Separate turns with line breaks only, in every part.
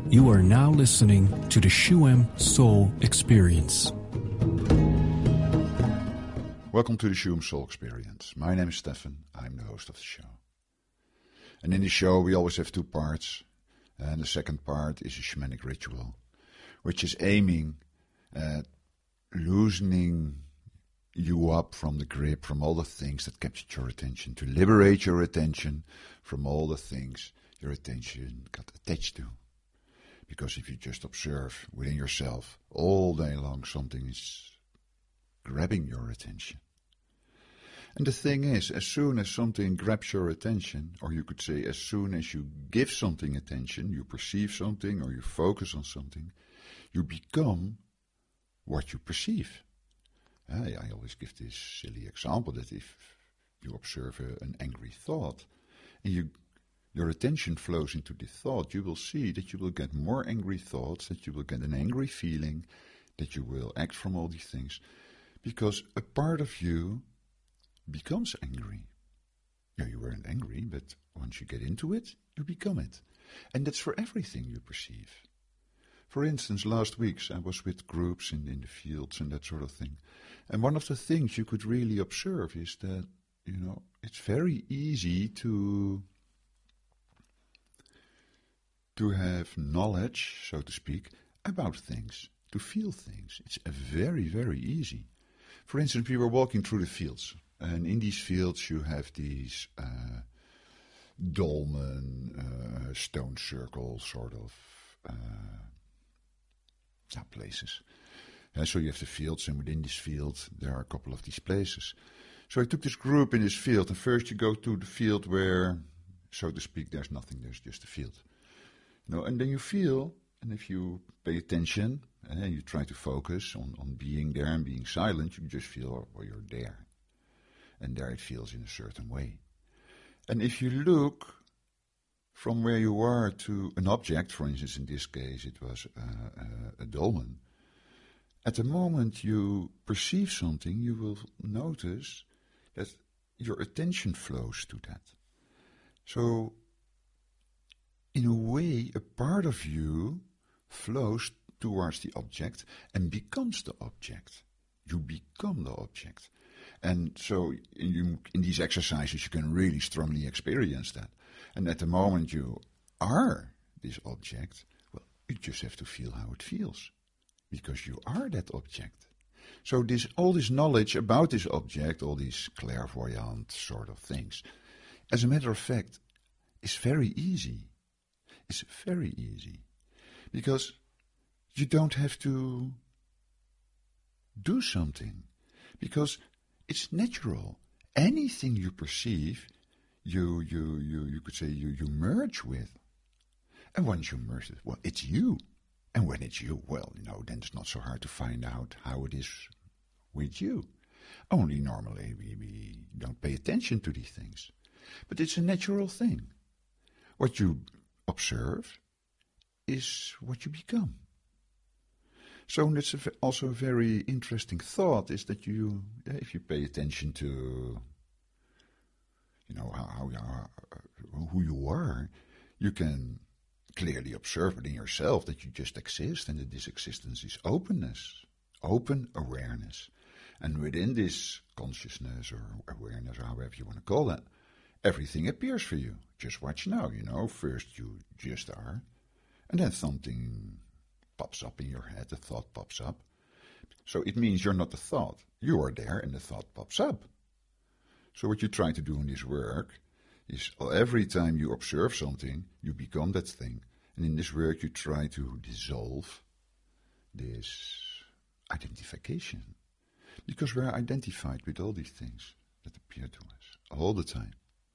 You are now listening to the Shuem Soul Experience.
Welcome to the Shuem Soul Experience. My name is Stefan. I'm the host of the show. And in the show we always have two parts. And the second part is a shamanic ritual, which is aiming at loosening you up from the grip, from all the things that captured your attention, to liberate your attention from all the things your attention got attached to. Because if you just observe within yourself all day long, something is grabbing your attention. And the thing is, as soon as something grabs your attention, or you could say as soon as you give something attention, you perceive something or you focus on something, you become what you perceive. I always give this silly example that if you observe an angry thought and your attention flows into the thought, you will see that you will get more angry thoughts, that you will get an angry feeling, that you will act from all these things, because a part of you becomes angry. Yeah, you weren't angry, but once you get into it, you become it. And that's for everything you perceive. For instance, last week I was with groups in the fields and that sort of thing. And one of the things you could really observe is that, it's very easy to have knowledge, so to speak, about things, to feel things. It's very, very easy. For instance, we were walking through the fields. And in these fields you have these dolmen, stone circle sort of places. So you have the fields, and within this field there are a couple of these places. So I took this group in this field, and first you go to the field where, so to speak, there's nothing, there's just a field. And then you feel, and if you pay attention, and you try to focus on being there and being silent, you just feel, well, you're there. And there it feels in a certain way. And if you look from where you are to an object, for instance, in this case it was a dolmen, at the moment you perceive something, you will notice that your attention flows to that. So, in a way, a part of you flows towards the object and becomes the object. You become the object. And so in these exercises you can really strongly experience that. And at the moment you are this object, well, you just have to feel how it feels, because you are that object. So all this knowledge about this object, all these clairvoyant sort of things, as a matter of fact, is very easy. It's very easy. Because you don't have to do something. Because it's natural. Anything you perceive, you could say you merge with. And once you merge it, well, it's you. And when it's you, well, then it's not so hard to find out how it is with you. Only normally we don't pay attention to these things. But it's a natural thing. What you observe is what you become. So that's also a very interesting thought, is that if you pay attention to, who you are, you can clearly observe within yourself that you just exist, and that this existence is openness, open awareness. And within this consciousness or awareness, or however you want to call it, everything appears for you. Just watch now, first you just are, and then something pops up in your head, the thought pops up. So it means you're not the thought. You are there and the thought pops up. So what you try to do in this work is every time you observe something, you become that thing. And in this work you try to dissolve this identification. Because we're identified with all these things that appear to us all the time.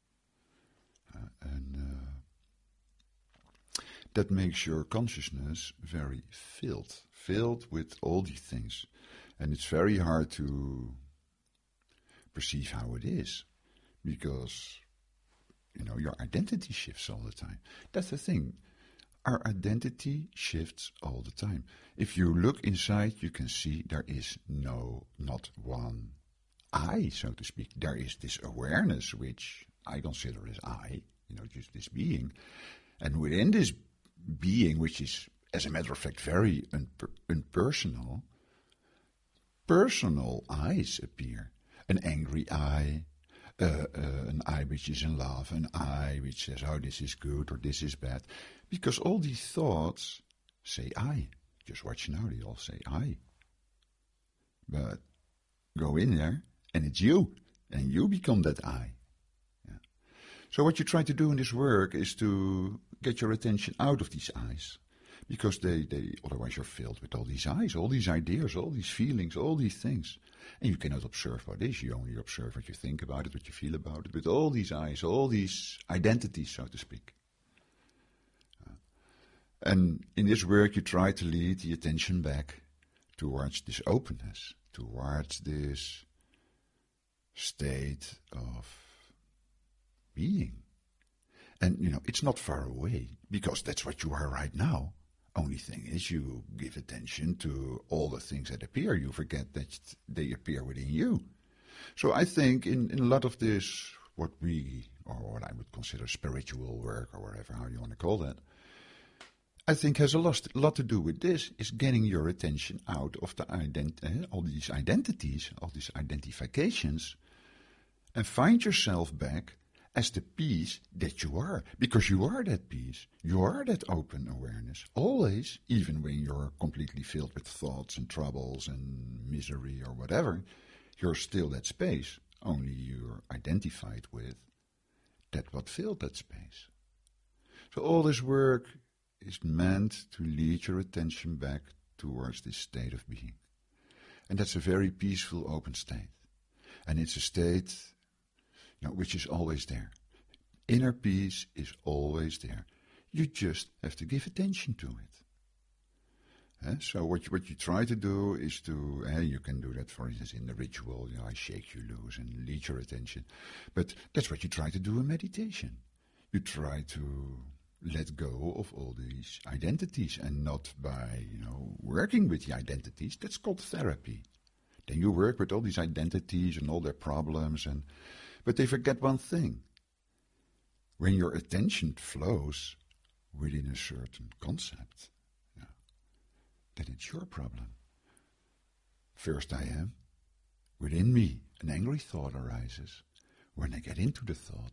That makes your consciousness very filled with all these things. And it's very hard to perceive how it is, because, your identity shifts all the time. That's the thing. Our identity shifts all the time. If you look inside, you can see there is not one I, so to speak. There is this awareness, which I consider as I, just this being. And within this being, which is, as a matter of fact, very impersonal, personal eyes appear. An angry eye, an eye which is in love, an eye which says, oh, this is good or this is bad. Because all these thoughts say I. Just watch now, they all say I. But go in there, and it's you, and you become that I. Yeah. So what you try to do in this work is to get your attention out of these eyes. Because they otherwise you're filled with all these eyes, all these ideas, all these feelings, all these things. And you cannot observe what is. You only observe what you think about it, what you feel about it, with all these eyes, all these identities, so to speak. And in this work you try to lead the attention back towards this openness, towards this state of being. And, it's not far away, because that's what you are right now. Only thing is, you give attention to all the things that appear. You forget that they appear within you. So I think in a lot of this, what I would consider spiritual work, or whatever, how you want to call that, I think has a lot to do with this, is getting your attention out of all these identities, all these identifications, and find yourself back as the peace that you are. Because you are that peace. You are that open awareness. Always, even when you're completely filled with thoughts and troubles and misery or whatever, you're still that space. Only you're identified with that what filled that space. So all this work is meant to lead your attention back towards this state of being. And that's a very peaceful, open state. And it's a state which is always there. Inner peace is always there. You just have to give attention to it. So what you try to do is to, you can do that, for instance, in the ritual, I shake you loose and lead your attention. But that's what you try to do in meditation. You try to let go of all these identities, and not by, working with the identities. That's called therapy. Then you work with all these identities and all their problems, but they forget one thing. When your attention flows within a certain concept, then it's your problem. First I am. Within me, an angry thought arises. When I get into the thought,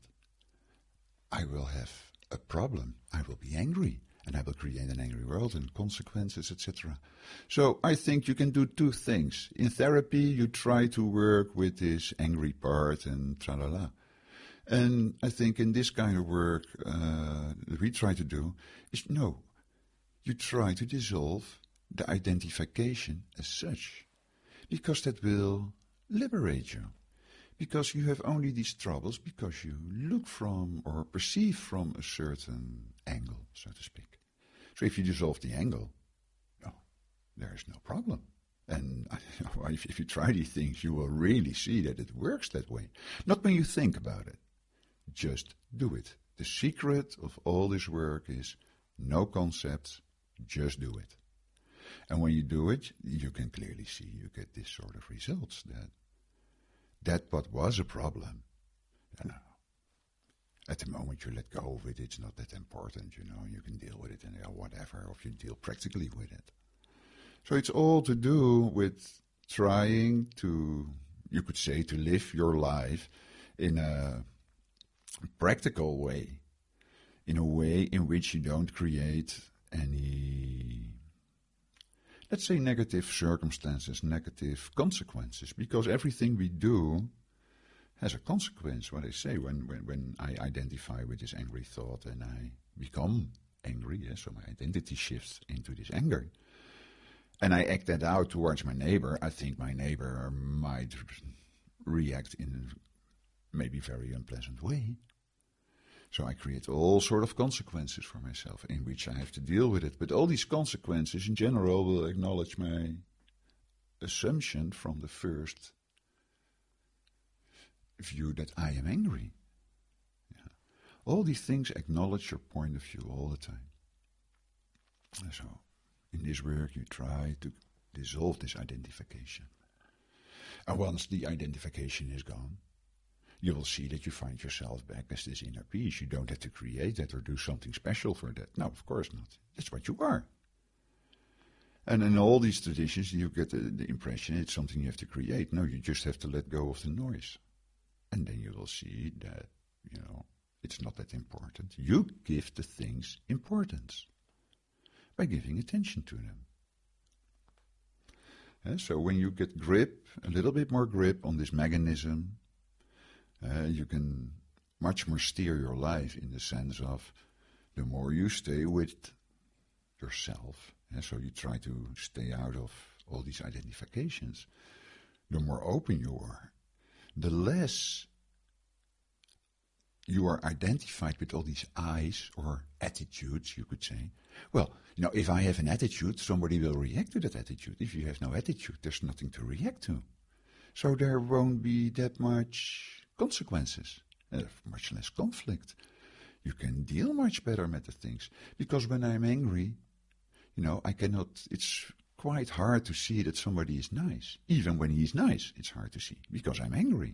I will have a problem. I will be angry, and I will create an angry world and consequences, etc. So I think you can do two things. In therapy, you try to work with this angry part and tra-la-la. And I think in this kind of work that we try to do is, you try to dissolve the identification as such, because that will liberate you. Because you have only these troubles because you look from or perceive from a certain angle, so to speak. So if you dissolve the angle, there is no problem. And if you try these things, you will really see that it works that way. Not when you think about it. Just do it. The secret of all this work is no concepts, just do it. And when you do it, you can clearly see you get this sort of results, that what was a problem, at the moment you let go of it, it's not that important, you can deal with it and whatever, or if you deal practically with it. So it's all to do with trying to, you could say, to live your life in a practical way, in a way in which you don't create any, let's say, negative circumstances, negative consequences, because everything we do has a consequence. What I say, when I identify with this angry thought and I become angry, so my identity shifts into this anger, and I act that out towards my neighbor, I think my neighbor might react in a maybe very unpleasant way. So I create all sort of consequences for myself in which I have to deal with it. But all these consequences in general will acknowledge my assumption from the first view that I am angry. All these things acknowledge your point of view all the time. So in this work you try to dissolve this identification. And once the identification is gone, you will see that you find yourself back as this inner peace. You don't have to create that or do something special for that. No, of course not. That's what you are. And in all these traditions, you get the impression it's something you have to create. No, you just have to let go of the noise. And then you will see that, it's not that important. You give the things importance by giving attention to them. And so when you get a little bit more grip on this mechanism, you can much more steer your life in the sense of the more you stay with yourself. So you try to stay out of all these identifications. The more open you are, the less you are identified with all these I's or attitudes, you could say. Well, if I have an attitude, somebody will react to that attitude. If you have no attitude, there's nothing to react to. So there won't be that much consequences, much less conflict. You can deal much better with the things. Because when I'm angry, I cannot, it's quite hard to see that somebody is nice. Even when he's nice, it's hard to see, because I'm angry.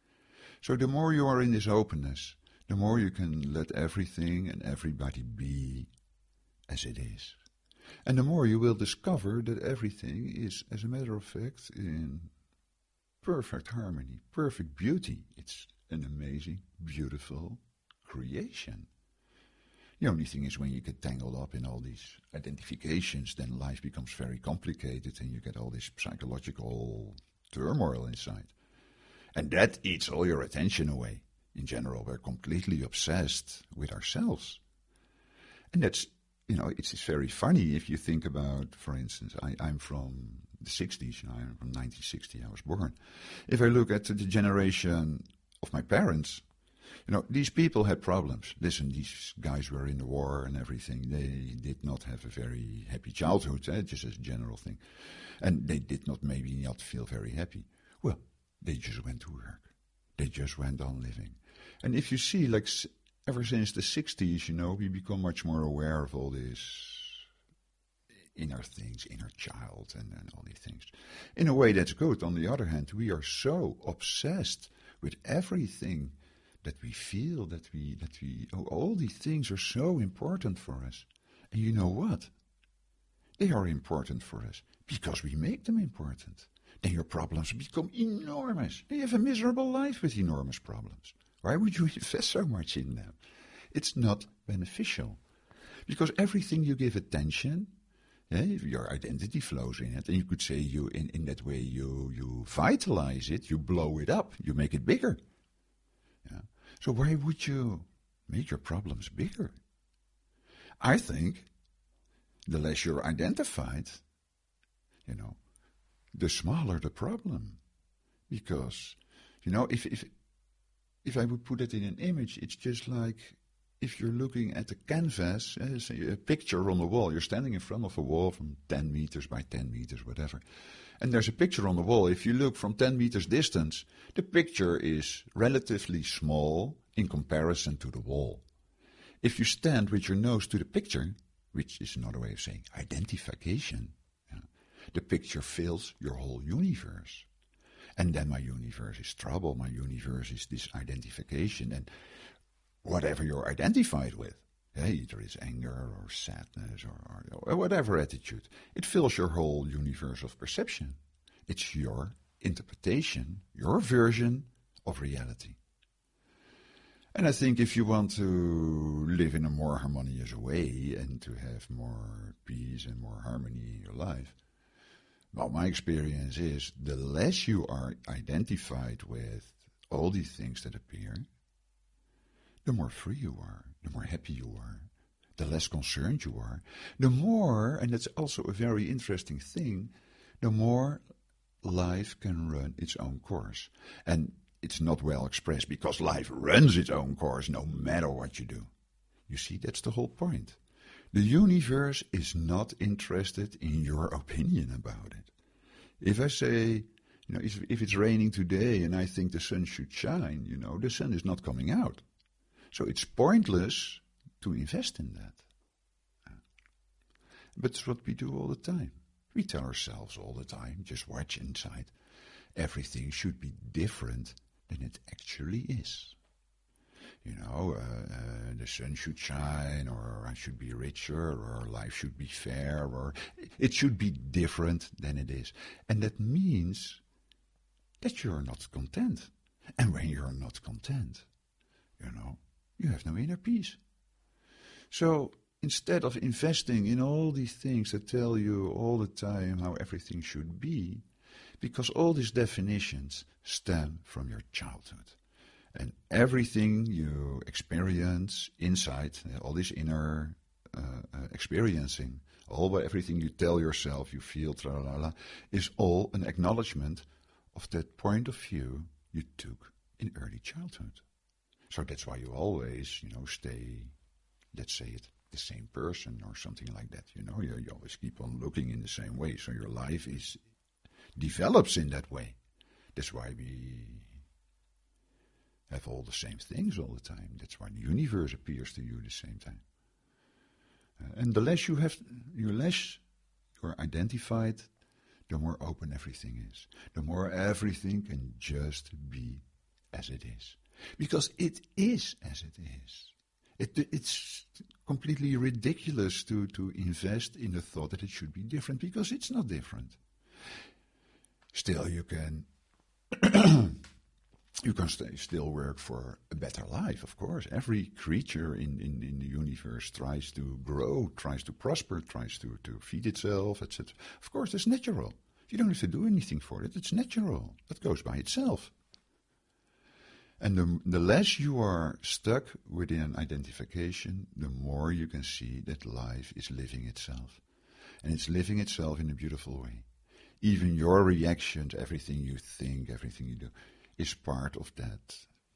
So the more you are in this openness, the more you can let everything and everybody be as it is. And the more you will discover that everything is, as a matter of fact, in perfect harmony, perfect beauty. It's an amazing, beautiful creation. The only thing is when you get tangled up in all these identifications, then life becomes very complicated and you get all this psychological turmoil inside. And that eats all your attention away. In general, we're completely obsessed with ourselves. And that's, it's very funny if you think about, for instance, I'm from the 60s, I'm from 1960, I was born. If I look at the generation of my parents, these people had problems. Listen, these guys were in the war and everything. They did not have a very happy childhood, just as a general thing. And they did maybe not feel very happy. Well, they just went to work. They just went on living. And if you see, ever since the 60s, we become much more aware of all these inner things, inner child, and all these things. In a way, that's good. On the other hand, we are so obsessed with everything that we feel, all these things are so important for us. And you know what? They are important for us because we make them important. Then your problems become enormous. You have a miserable life with enormous problems. Why would you invest so much in them? It's not beneficial. Because everything you give attention, your identity flows in it. And you could say in that way you vitalize it, you blow it up, you make it bigger. Yeah. So why would you make your problems bigger? I think the less you're identified, the smaller the problem. Because, if I would put it in an image, it's just like if you're looking at a canvas, say a picture on the wall. You're standing in front of a wall from 10 meters by 10 meters, whatever. And there's a picture on the wall. If you look from 10 meters distance, the picture is relatively small in comparison to the wall. If you stand with your nose to the picture, which is another way of saying identification, the picture fills your whole universe. And then my universe is trouble. My universe is this identification. And whatever you're identified with, either it's anger or sadness or whatever attitude, it fills your whole universe of perception. It's your interpretation, your version of reality. And I think if you want to live in a more harmonious way and to have more peace and more harmony in your life, well, my experience is the less you are identified with all these things that appear, the more free you are, the more happy you are, the less concerned you are, the more, and that's also a very interesting thing, the more life can run its own course. And it's not well expressed because life runs its own course no matter what you do. You see, that's the whole point. The universe is not interested in your opinion about it. If I say, if it's raining today and I think the sun should shine, the sun is not coming out. So it's pointless to invest in that. But it's what we do all the time. We tell ourselves all the time, just watch inside. Everything should be different than it actually is. The sun should shine, or I should be richer, or life should be fair, or it should be different than it is. And that means that you're not content. And when you're not content, you have no inner peace. So instead of investing in all these things that tell you all the time how everything should be, because all these definitions stem from your childhood. And everything you experience inside, all this inner experiencing, everything you tell yourself, you feel, is all an acknowledgement of that point of view you took in early childhood. So that's why you always, stay, let's say it, the same person or something like that. You always keep on looking in the same way. So your life develops in that way. That's why we have all the same things all the time. That's why the universe appears to you at the same time. And the less you're identified, the more open everything is. The more everything can just be as it is. Because it is as it is. It's completely ridiculous to invest in the thought that it should be different, because it's not different. Still, you can still work for a better life, of course. Every creature in the universe tries to grow, tries to prosper, tries to feed itself, etc. Of course, it's natural. You don't have to do anything for it. It's natural. That goes by itself. And the less you are stuck within an identification, the more you can see that life is living itself. And it's living itself in a beautiful way. Even your reactions, everything you think, everything you do, is part of that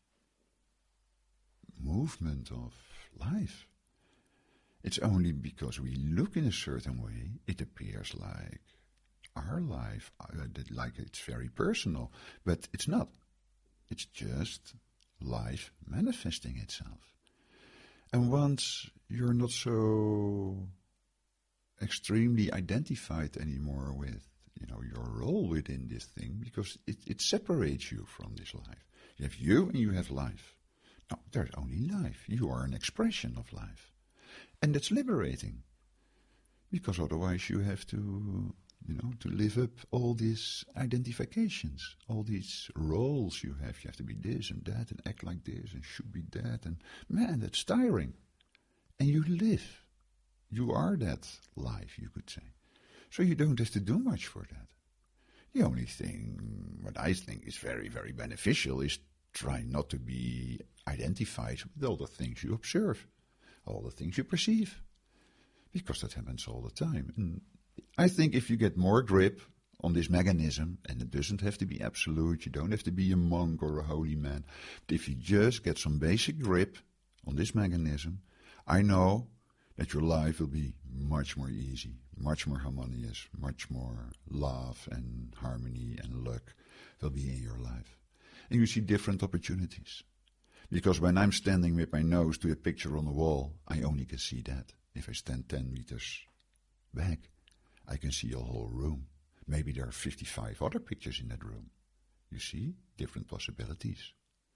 movement of life. It's only because we look in a certain way, it appears like our life, like it's very personal. But it's not. It's just life manifesting itself. And once you're not so extremely identified anymore with your role within this thing, because it separates you from this life. You have you and you have life. No, there's only life. You are an expression of life. And that's liberating. Because otherwise you have to live up all these identifications, all these roles you have. You have to be this and that and act like this and should be that. And man, that's tiring. And you live. You are that life, you could say. So you don't have to do much for that. The only thing, what I think is very, very beneficial, is try not to be identified with all the things you observe, all the things you perceive, because that happens all the time. And I think if you get more grip on this mechanism, and it doesn't have to be absolute, you don't have to be a monk or a holy man, but if you just get some basic grip on this mechanism, I know that your life will be much more easy, much more harmonious, much more love and harmony and luck will be in your life. And you see different opportunities. Because when I'm standing with my nose to a picture on the wall, I only can see that. If I stand 10 meters back, I can see a whole room. Maybe there are 55 other pictures in that room. You see? Different possibilities.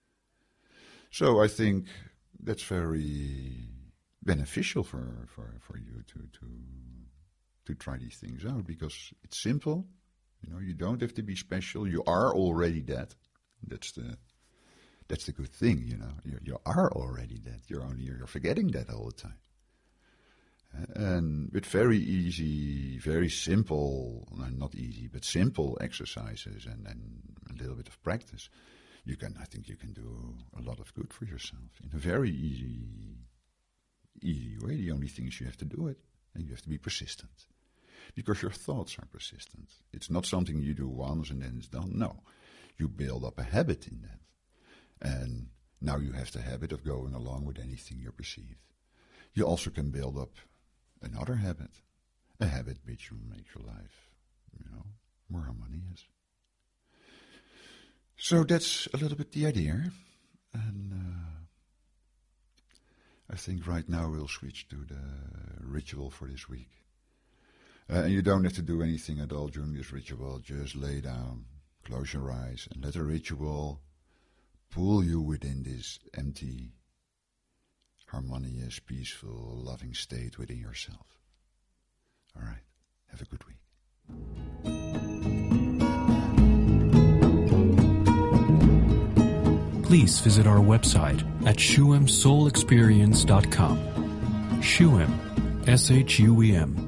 So I think that's very beneficial for you to try these things out, because it's simple. You don't have to be special. You are already that. That's the good thing. You are already that. You're forgetting that all the time. And with very easy, very simple, not easy, but simple exercises and a little bit of practice, I think you can do a lot of good for yourself in a very easy way. The only thing is you have to do it, and you have to be persistent, because your thoughts are persistent. It's not something you do once and then it's done. No, you build up a habit in that, and now you have the habit of going along with anything you perceive. You also can build up another habit, a habit which will make your life, more harmonious. So that's a little bit the idea, and I think right now we'll switch to the ritual for this week. And you don't have to do anything at all during this ritual. Just lay down, close your eyes, and let the ritual pull you within this empty, harmonious, peaceful, loving state within yourself. All right. Have a good week.
Please visit our website at shuemsoulexperience.com. Shuem, SHUEM.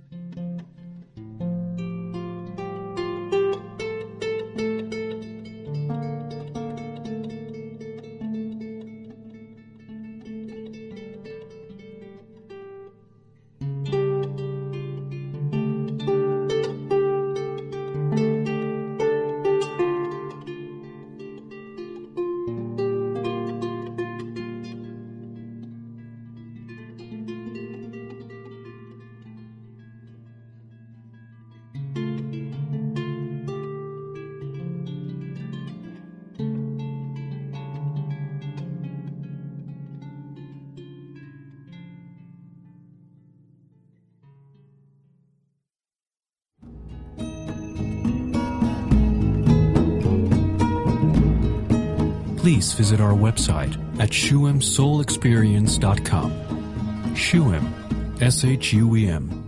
Please visit our website at shuemsoulexperience.com. Shuem, S-H-U-E-M.